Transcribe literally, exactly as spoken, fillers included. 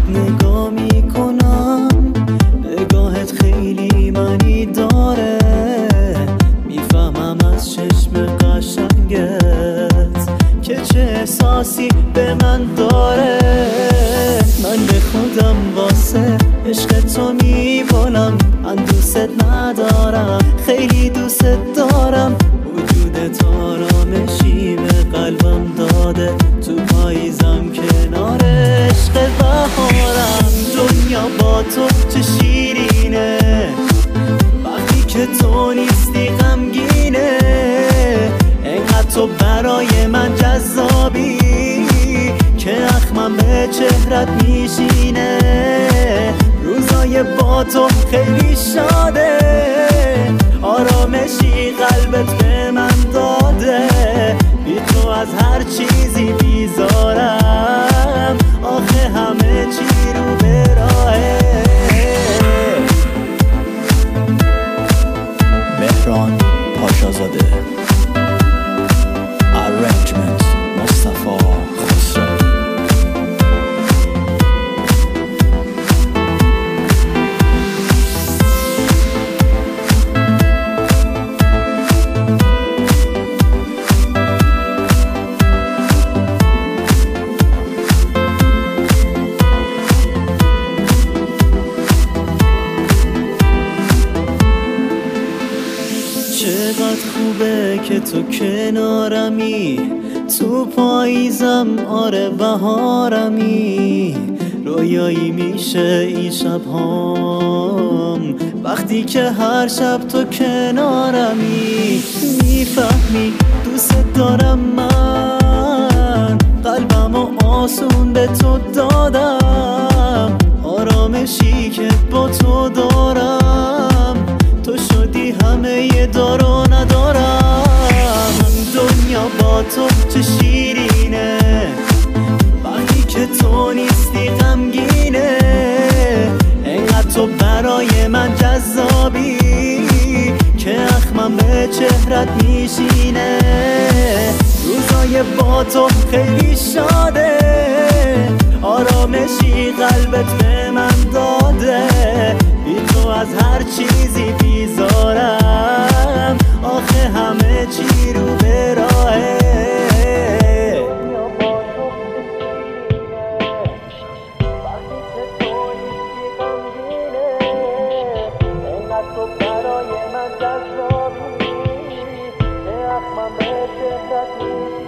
نگاه میکنم نگاهت خیلی معنی داره، میفهمم از چشم قشنگت که چه احساسی به من داره. من به خودم واسه عشق تو میبالم، من دوست ندارم خیلی دوست دارم، وجودت آرامشی به قلبم داده، تو پاییزم کنار عشق بهارم. دنیا با تو چه شیرینه، وقتی که تو نیستی غمگینه، انقدر تو برای من جذابی که اخمم به چهرت میشینه. روزای با تو خیلی شاده، آرامشی قلبت به من داده، بی تو از هر چیزی بیزارم، آخه همه چی رو به راهه. مهران پاشازاده، Arrangement مصطفی خسروی. چقدر خوبه که تو کنارمی، تو پاییزم آره بهارمی، رویایی میشه این شبهام وقتی که هر شب تو کنارمی. میفهمی دوست دارم من، قلبمو آسون به تو دادم، آرامشی که با تو دارم، تو شدی همه دارو ندارم. دنیا با تو چه شیرینه، وقتی که تو نیستی غمگینه، انقدر تو برای من جذابی که اخمم به چهرت میشینه. روزای با تو خیلی شاده، آرامشی قلبت به من داده، بی تو از هر چیزی بیزارم، آخه همه چی رو به راهه. تو برای من جذابی، اخمم به چهرت